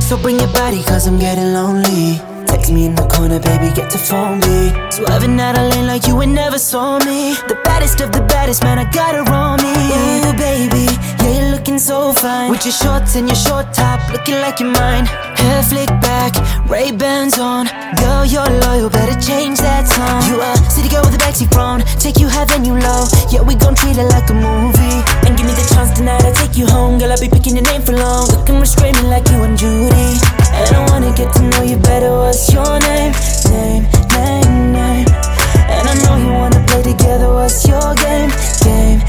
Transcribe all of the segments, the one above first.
So bring your body cause I'm getting lonely. Text me in the corner, baby, get to phone me. Swerving out a lane like you ain't never saw me. The baddest of the baddest, man, I got her on me. Ooh, baby, yeah, you're looking so fine. With your shorts and your short top, looking like you're mine. Hair flick back, Ray-Bans on. Girl, you're loyal, better change that song. You a city girl with a backseat throne. Take you high, then you low. Yeah, we gon' treat it like a movie. And give me the chance tonight, I'll take you home. Girl, I'll be picking your name for long. Looking restraining like you and Judy. And I wanna get to know you better. What's your name? Name. And I know you wanna play together. What's your game? Game.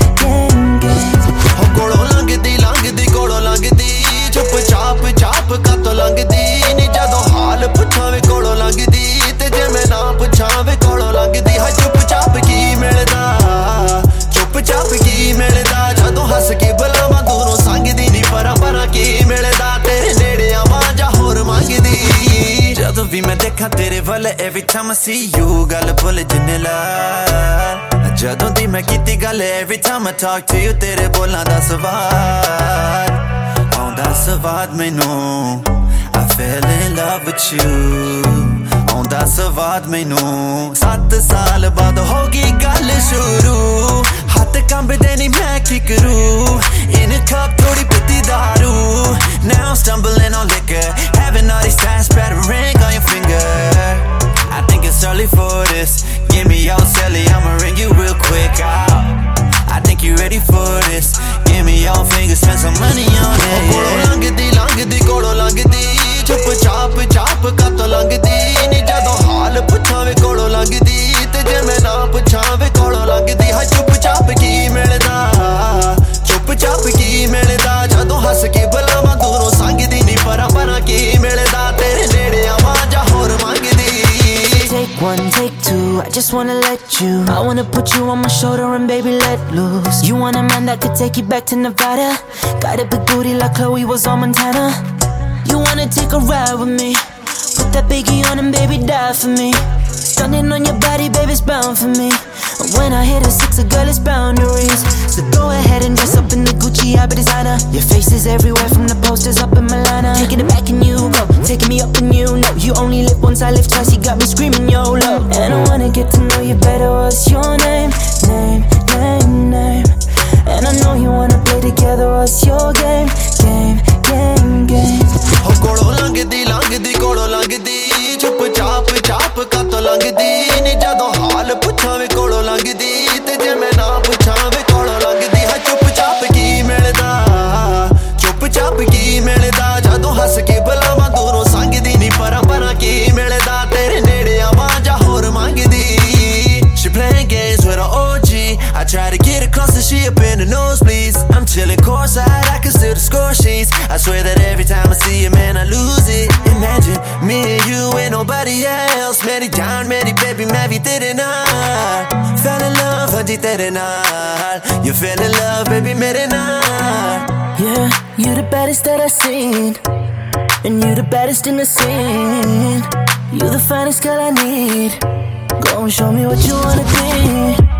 Oh, kolo langdi, kolo langdi. Chup chap kato langdi. Ni jadon haal puchhawe kolo langdi. Te je main na puchhawe kolo langdi. Ha chup chap ki milda. Chup chap ki milda. Jadon has ke bulawa dooron sangdi. Ni para ki milda. Tere nede aawa ja hor mangdi. Jadon bhi main dekha tere wal, every time I see you, gal bol jinne la. Jadon di main kiti gal, every time I talk to you, tere bolan da swaad aunda swaad mainu. I fell in love with you. Aunda swaad mainu. 7 saal baad hogi gal shuru. Hath kambde nahi main ki karu. In a cup thodi piti daru. Now I'm stumbling on liquor, having all these stats spattering on your finger. I think it's early for this. Give me your celly, I'ma ring you real quick. I think you ready for this. Give me your fingers, spend some money on it. Kolo langdi, kolo langdi. Chup chap kato langdi. Ni jadon haal puchhawe kolo langdi. Te je main na puchhawe kolo langdi. Ha chup chap ki milda. Chup chap ki milda. Jadon has ke bulawa dooron sangdi. Ni para ki milda. Tere nede aawa ja hor mangdi. Take one, take two, I just wanna let you. I wanna put you on my shoulder and baby let loose. You want a man that could take you back to Nevada. Got a big booty like Chloe was on Montana. You wanna take a ride with me. Put that biggie on and baby die for me. Stunning on your body, baby, it's bound for me. And when I hit a 6, a girl is boundaries. So go ahead and dress up in the Gucci, I be designer. Your face is everywhere from the posters up in Milana. Taking it back and you go, taking me up and you know. You only live once, I live twice, you got me screaming YOLO. And I wanna get to know you better, what's your name? Name. And I know you wanna play together, what's your game? Game. Oh, kolo langdi, kolo langdi. Chup chap kato langdi. Ni jadon haal puchhawe kolo langdi. Te je main na puchhawe kolo langdi. Ha chup chap ki milda. Chup chap ki milda. Jadon has ke bulawa dooron sangdi. Ni para ki milda. Tere nede aawa ja hor mangdi. She playing games with an OG. I try to get across and she up in the nosebleeds. I'm chilling courtside, I can still the score sheets. I swear that every time I see you, man, I lose it. Imagine me and you and nobody else. Meri jaan, meri baby, main bhi tere naal. Fell in love, haji tere naal. You fell in love, baby, mere naal. Yeah, you the baddest that I've seen. And you the baddest in the scene. You the finest girl I need. Go and show me what you wanna be.